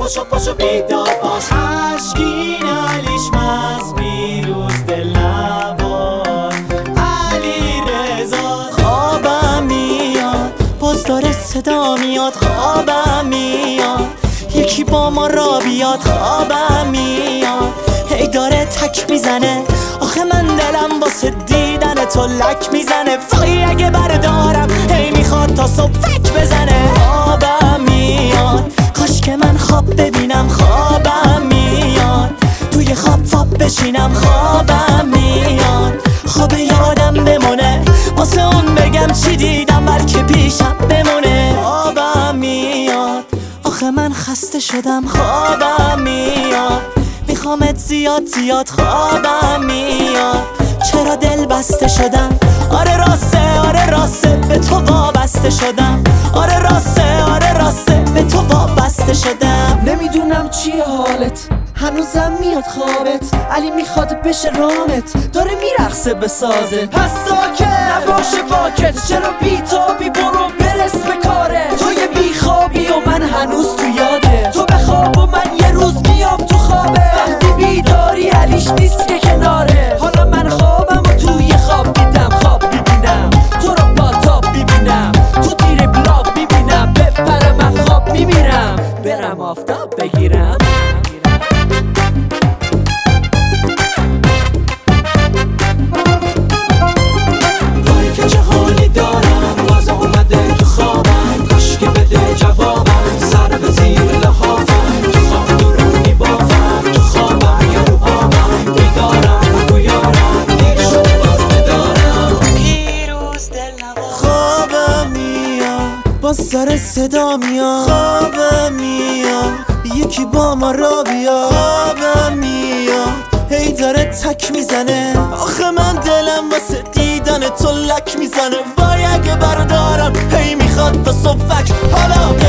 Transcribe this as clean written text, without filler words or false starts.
پاشو بیدار باش. عشقین علیش مز بیروز دل نوار علی رضا. خوابم میاد باز داره صدا میاد، خوابم میاد یکی با ما را بیاد، خوابم میاد هی داره تک میزنه. آخه من دلم واسه دیدن تو لک میزنه. وای اگه بردارم هی میخواد تا صبح فک بزنه. خوابم میاد کاش که من خواب ببینم، خوابم میاد توی خواب بشینم، خوابم میاد خواب یادم بمونه واسه اون بگم چی دیدم بلکه پیشم بمونه. خوابم میاد آخه من خسته شدم، خوابم میاد میخوامت زیاد زیاد، خوابم میاد چرا دل بسته شدم. آره راسته به تو وابسته شدم. آره راسته به تو وابسته شدم. نمیدونم چیه حالت، هنوزم میاد خوابت. علی میخواد بشه رامت، داره میرقصه به سازت. پس ساکت نباشه باکت، چرا بیتابی برو برس به کاره. تو یه بیخوابی و من هنوز تو یاده. تو بخواب و من یه روز میام تو خوابه. وقتی بیداری علیش نیست که کناره. حالا من خوابم و توی خواب دیدم، خواب میبینم تو رو با تاب میبینم، تو تیر بلاف میبینم. بپره من خواب میبینم، برم آفتاب بگیرم. وای که چه حالی دارم، باز اومده تو خوابم. کاش که بده جوابم، سر به زیر لحافم. تو خواب درون میبافم، تو خوابم یا رو پامم. بیدارم بگو یارم، دیر شده باز بدارم. پیروز دل نوار. خوابم میاد باز داره صدا میاد، خوابم میاد یکی با ما را بیاد. خوابم میاد هی داره تک میزنه. آخه من دلم واسه دیدن تو لک میزنه. وای اگه بردارم هی میخواد تا صبح فک. حالا